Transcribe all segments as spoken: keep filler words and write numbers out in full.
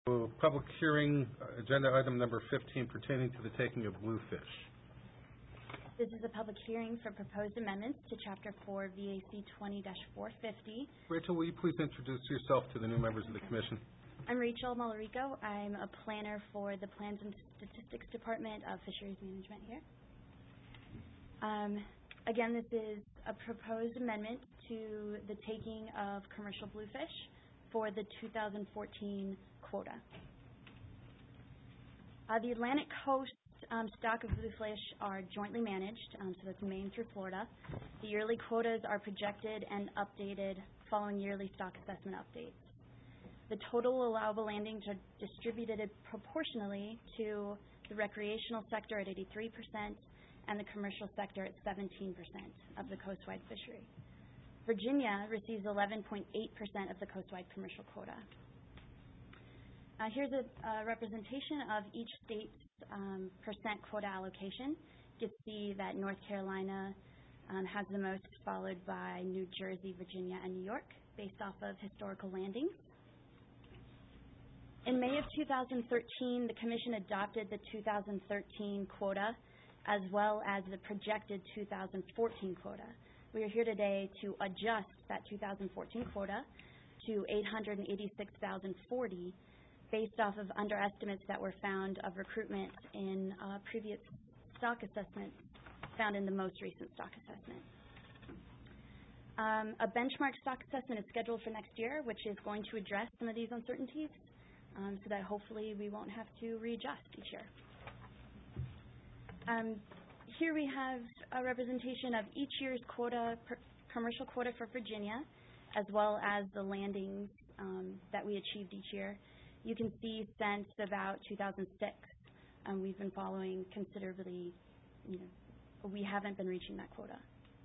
Public hearing, uh, agenda item number fifteen pertaining to the taking of bluefish. This is a public hearing for proposed amendments to Chapter four V A C twenty dash four fifty. Rachel, will you please introduce yourself to the new members of the Commission? I'm Rachel Malarico. I'm a planner for the Plans and Statistics Department of Fisheries Management here. Um, again, this is a proposed amendment to the taking of commercial bluefish for the two thousand fourteen quota. Uh, the Atlantic Coast um, stock of bluefish are jointly managed, um, so that's Maine through Florida. The yearly quotas are projected and updated following yearly stock assessment updates. The total allowable landings are distributed proportionally to the recreational sector at eighty-three percent and the commercial sector at seventeen percent of the coastwide fishery. Virginia receives eleven point eight percent of the coastwide commercial quota. Uh, here's a, a representation of each state's um, percent quota allocation. You can see that North Carolina um, has the most, followed by New Jersey, Virginia, and New York, based off of historical landings. In May of two thousand thirteen, the Commission adopted the two thousand thirteen quota as well as the projected two thousand fourteen quota. We are here today to adjust that two thousand fourteen quota to eight hundred eighty-six thousand forty based off of underestimates that were found of recruitment in uh, previous stock assessments found in the most recent stock assessment. Um, a benchmark stock assessment is scheduled for next year, which is going to address some of these uncertainties um, so that hopefully we won't have to readjust each year. Um, here we have a representation of each year's quota, per commercial quota for Virginia, as well as the landings um, that we achieved each year. You can see since about two thousand six, um, we've been following considerably, you know, we haven't been reaching that quota.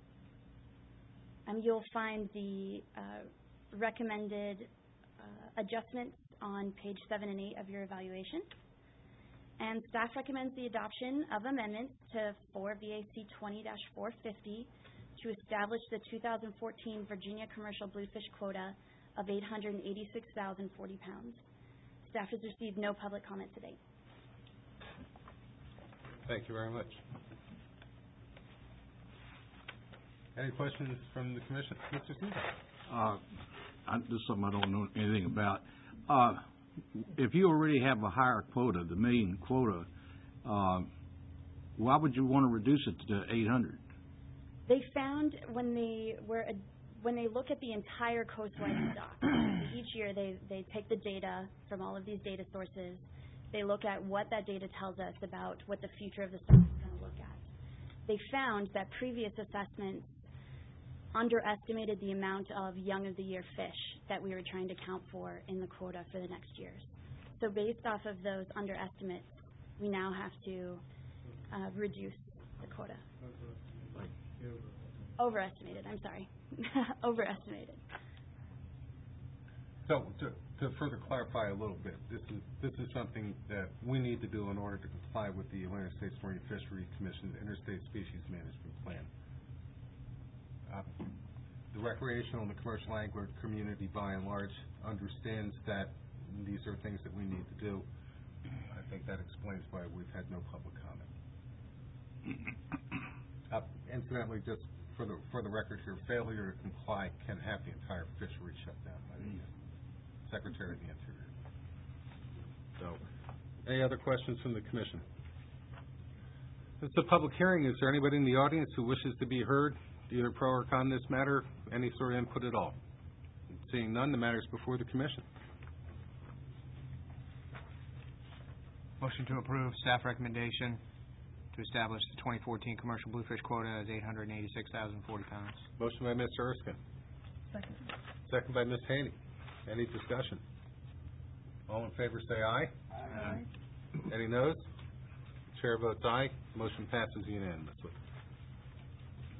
Um, you'll find the uh, recommended uh, adjustments on page seven and eight of your evaluation. And staff recommends the adoption of amendments to four V A C twenty dash four fifty to establish the two thousand fourteen Virginia commercial bluefish quota of eight hundred eighty-six thousand forty pounds. Staff has received no public comment to date. Thank you very much. Any questions from the Commission? Mister Seaver. Uh, I, this is something I don't know anything about. Uh, if you already have a higher quota, the main quota, uh, why would you want to reduce it to eight hundred? They found when they were uh, when they look at the entire coastwide stock, each year they, they take the data from all of these data sources. They look at what that data tells us about what the future of the stock is going to look at. They found that previous assessments underestimated the amount of young of the year fish that we were trying to count for in the quota for the next years. So based off of those underestimates, we now have to uh, reduce the quota. Overestimated, I'm sorry. Overestimated. So to, to further clarify a little bit, this is this is something that we need to do in order to comply with the Atlantic States Marine Fisheries Commission's Interstate Species Management Plan. Uh, the recreational and the commercial angler community, by and large, understands that these are things that we need to do. I think that explains why we've had no public comment. Uh, incidentally, just for the for the record here, failure to comply can have the entire fishery shut down by the Secretary of the Interior. So, any other questions from the Commission? This is a public hearing. Is there anybody in the audience who wishes to be heard, either pro or con this matter, any sort of input at all? Seeing none, the matter is before the Commission. Motion to approve staff recommendation to establish the twenty fourteen commercial bluefish quota as eight hundred eighty-six thousand forty pounds. Motion by Mister Erskine. Second. Second by Miz Haney. Any discussion? All in favor say aye. Aye. Any noes? Chair votes aye. Motion passes unanimously.